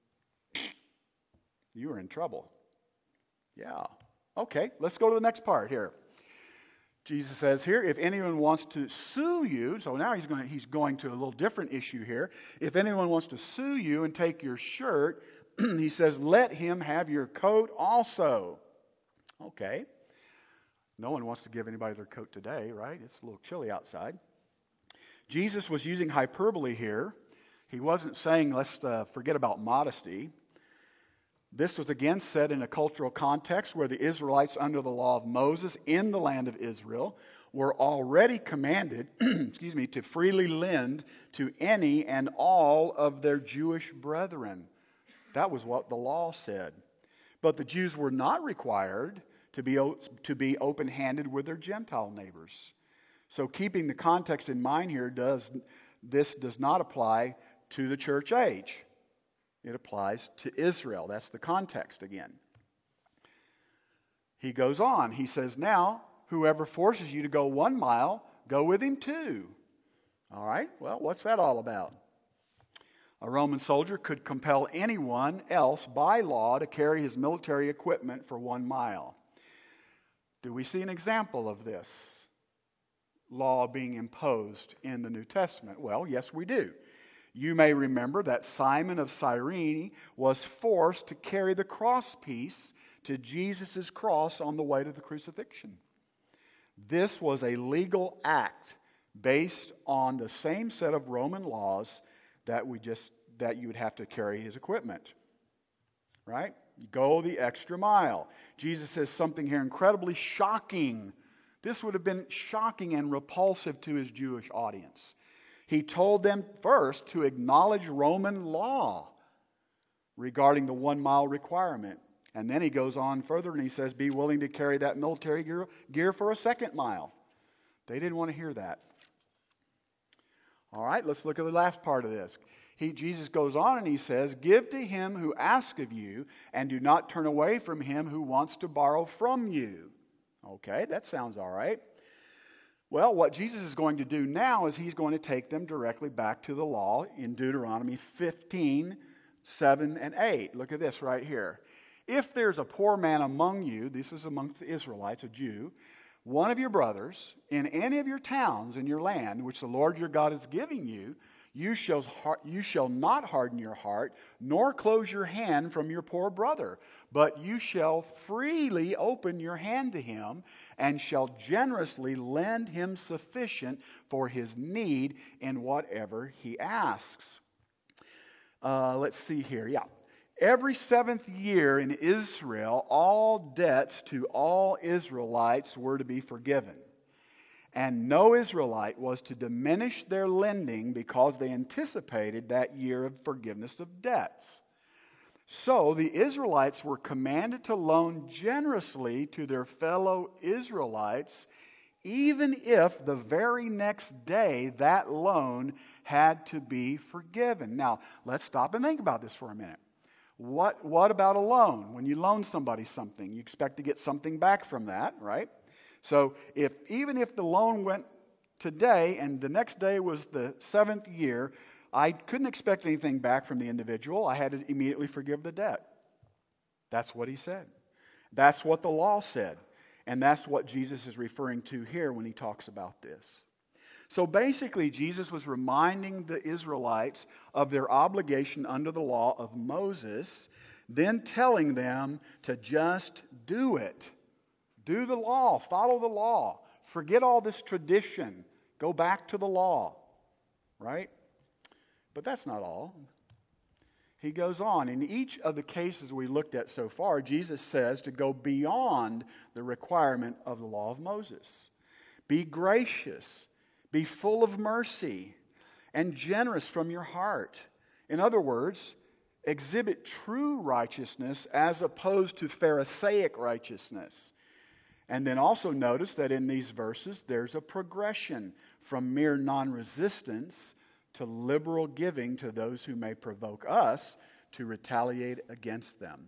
you were in trouble. Yeah. Okay, let's go to the next part here. Jesus says here, if anyone wants to sue you, so now he's going to, he's going to a little different issue here. If anyone wants to sue you and take your shirt, he says, let him have your coat also. Okay. No one wants to give anybody their coat today, right? It's a little chilly outside. Jesus was using hyperbole here. He wasn't saying, let's uh, forget about modesty. This was again said in a cultural context where the Israelites under the law of Moses in the land of Israel were already commanded, excuse me, to freely lend to any and all of their Jewish brethren. That was what the law said. But the Jews were not required to be, to be open-handed with their Gentile neighbors. So keeping the context in mind here, does this does not apply to the church age. It applies to Israel. That's the context again. He goes on. He says, now, whoever forces you to go one mile, go with him two. All right, well, what's that all about? A Roman soldier could compel anyone else by law to carry his military equipment for one mile. Do we see an example of this law being imposed in the New Testament? Well, yes, we do. You may remember that Simon of Cyrene was forced to carry the crosspiece to Jesus' cross on the way to the crucifixion. This was a legal act based on the same set of Roman laws that we just that you would have to carry his equipment. Right? You go the extra mile. Jesus says something here incredibly shocking. This would have been shocking and repulsive to his Jewish audience. He told them first to acknowledge Roman law regarding the one mile requirement. And then he goes on further and he says, be willing to carry that military gear, gear for a second mile. They didn't want to hear that. All right, let's look at the last part of this. He, Jesus goes on and he says, give to him who asks of you, and do not turn away from him who wants to borrow from you. Okay, that sounds all right. Well, what Jesus is going to do now is he's going to take them directly back to the law in Deuteronomy fifteen, seven and eight. Look at this right here. If there's a poor man among you, this is among the Israelites, a Jew, one of your brothers, in any of your towns in your land, which the Lord your God is giving you, you shall, you shall not harden your heart, nor close your hand from your poor brother, but you shall freely open your hand to him, and shall generously lend him sufficient for his need in whatever he asks. Uh, let's see here. Yeah. Every seventh year in Israel, all debts to all Israelites were to be forgiven. And no Israelite was to diminish their lending because they anticipated that year of forgiveness of debts. So the Israelites were commanded to loan generously to their fellow Israelites, even if the very next day that loan had to be forgiven. Now, let's stop and think about this for a minute. What, what about a loan? When you loan somebody something, you expect to get something back from that, right? So if even if the loan went today and the next day was the seventh year, I couldn't expect anything back from the individual. I had to immediately forgive the debt. That's what he said. That's what the law said. And that's what Jesus is referring to here when he talks about this. So basically, Jesus was reminding the Israelites of their obligation under the law of Moses, then telling them to just do it. Do the law. Follow the law. Forget all this tradition. Go back to the law. Right? But that's not all. He goes on. In each of the cases we looked at so far, Jesus says to go beyond the requirement of the law of Moses. Be gracious. Be full of mercy and generous from your heart. In other words, exhibit true righteousness as opposed to Pharisaic righteousness. And then also notice that in these verses there's a progression from mere non-resistance to liberal giving to those who may provoke us to retaliate against them.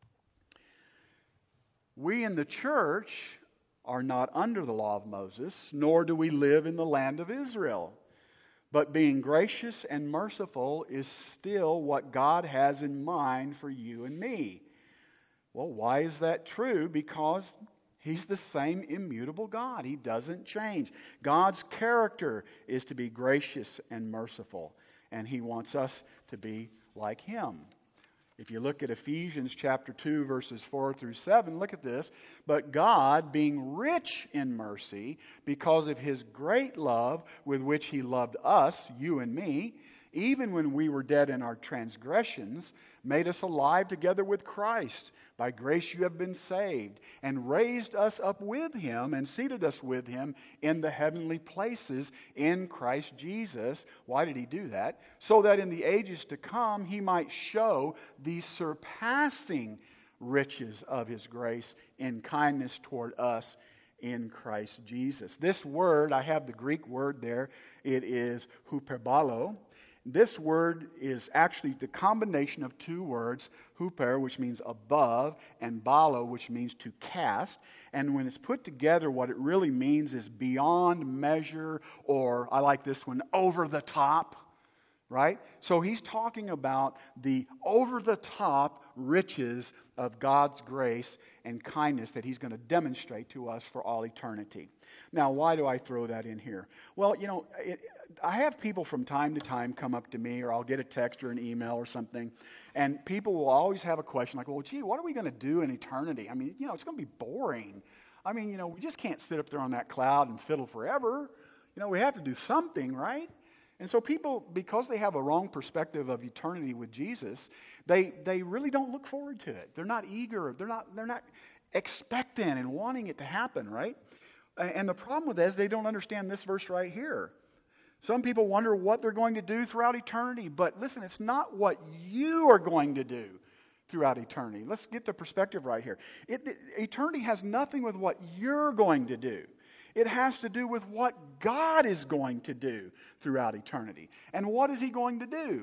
We in the church are not under the law of Moses, nor do we live in the land of Israel. But being gracious and merciful is still what God has in mind for you and me. Well, why is that true? Because He's the same immutable God. He doesn't change. God's character is to be gracious and merciful, and He wants us to be like Him. If you look at Ephesians chapter two, verses four through seven, look at this. But God, being rich in mercy, because of His great love with which He loved us, you and me, even when we were dead in our transgressions, made us alive together with Christ. By grace you have been saved, and raised us up with Him, and seated us with Him in the heavenly places in Christ Jesus. Why did He do that? So that in the ages to come He might show the surpassing riches of His grace in kindness toward us in Christ Jesus. This word, I have the Greek word there, it is huperbalo. This word is actually the combination of two words, huper, which means above, and balo, which means to cast. And when it's put together, what it really means is beyond measure, or I like this one, over the top. Right? So he's talking about the over-the-top riches of God's grace and kindness that He's going to demonstrate to us for all eternity. Now, why do I throw that in here? Well, you know, it, I have people from time to time come up to me, or I'll get a text or an email or something, and people will always have a question like, well, gee, what are we going to do in eternity? I mean, you know, it's going to be boring. I mean, you know, we just can't sit up there on that cloud and fiddle forever. You know, we have to do something, right? And so people, because they have a wrong perspective of eternity with Jesus, they they really don't look forward to it. They're not eager. They're not they're not expectant and wanting it to happen, right? And the problem with that is they don't understand this verse right here. Some people wonder what they're going to do throughout eternity. But listen, it's not what you are going to do throughout eternity. Let's get the perspective right here. It, it, eternity has nothing with what you're going to do. It has to do with what God is going to do throughout eternity. And what is He going to do?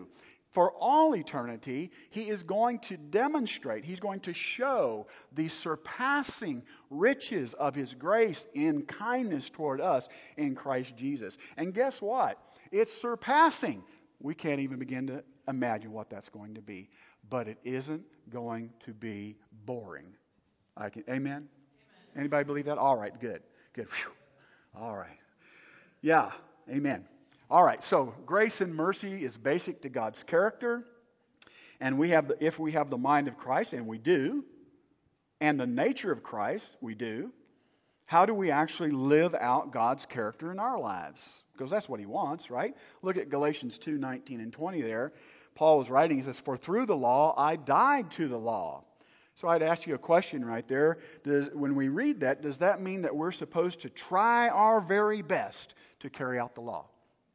For all eternity, He is going to demonstrate, He's going to show the surpassing riches of His grace in kindness toward us in Christ Jesus. And guess what? It's surpassing. We can't even begin to imagine what that's going to be. But it isn't going to be boring. I can, amen? Amen? Anybody believe that? All right, good. Good. Whew. All right. Yeah, amen. All right, so grace and mercy is basic to God's character. And we have, the, if we have the mind of Christ, and we do, and the nature of Christ, we do, how do we actually live out God's character in our lives? Because that's what He wants, right? Look at Galatians two, nineteen and twenty there. Paul was writing, he says, "For through the law I died to the law." So I'd ask you a question right there. Does, when we read that, does that mean that we're supposed to try our very best to carry out the law?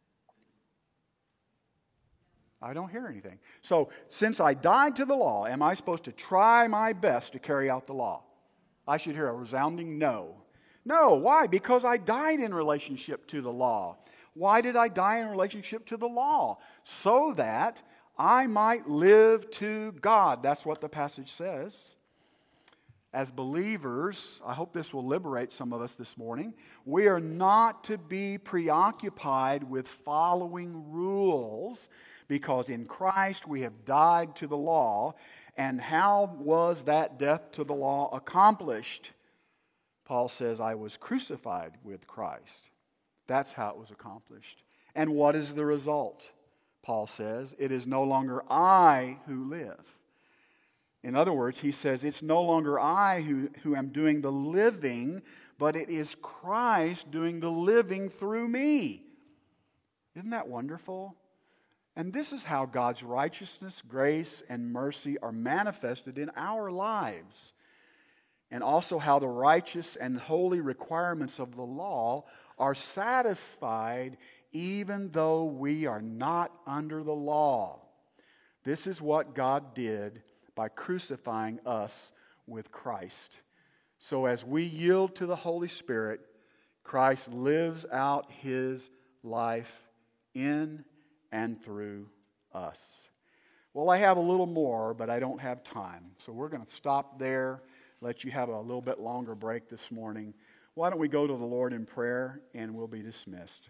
I don't hear anything. So, since I died to the law, am I supposed to try my best to carry out the law? I should hear a resounding no. No, why? Because I died in relationship to the law. Why did I die in relationship to the law? So that I might live to God. That's what the passage says. As believers, I hope this will liberate some of us this morning. We are not to be preoccupied with following rules, because in Christ we have died to the law. And how was that death to the law accomplished? Paul says, I was crucified with Christ. That's how it was accomplished. And what is the result? Paul says, it is no longer I who live. In other words, he says, it's no longer I who, who am doing the living, but it is Christ doing the living through me. Isn't that wonderful? And this is how God's righteousness, grace, and mercy are manifested in our lives. And also how the righteous and holy requirements of the law are satisfied even though we are not under the law. This is what God did by crucifying us with Christ. So as we yield to the Holy Spirit, Christ lives out His life in and through us. Well, I have a little more, but I don't have time. So we're going to stop there, let you have a little bit longer break this morning. Why don't we go to the Lord in prayer, and we'll be dismissed.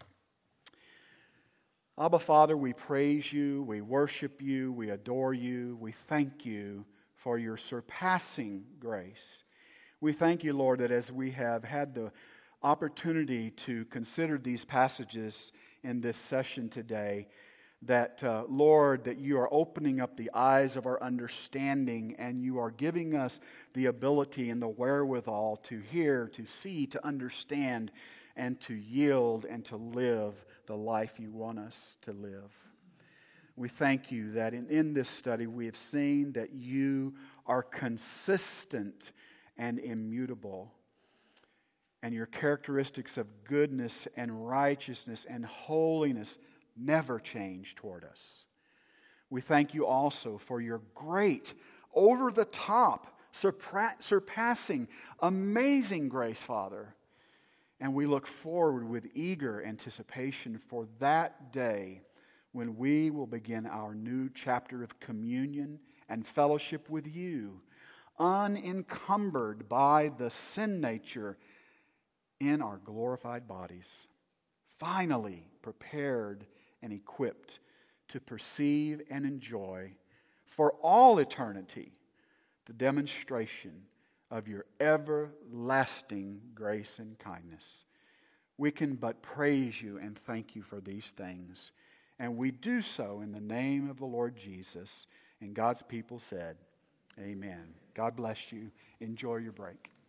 Abba, Father, we praise You, we worship You, we adore You, we thank You for Your surpassing grace. We thank You, Lord, that as we have had the opportunity to consider these passages in this session today, that, uh, Lord, that You are opening up the eyes of our understanding, and You are giving us the ability and the wherewithal to hear, to see, to understand, and to yield and to live the life You want us to live. We thank You that in, in this study we have seen that You are consistent and immutable, and Your characteristics of goodness and righteousness and holiness never change toward us. We thank You also for Your great, over-the-top, surpa- surpassing, amazing grace, Father. And we look forward with eager anticipation for that day when we will begin our new chapter of communion and fellowship with You, unencumbered by the sin nature in our glorified bodies, finally prepared and equipped to perceive and enjoy for all eternity the demonstration of Your everlasting grace and kindness. We can but praise You and thank You for these things. And we do so in the name of the Lord Jesus. And God's people said, amen. God bless you. Enjoy your break.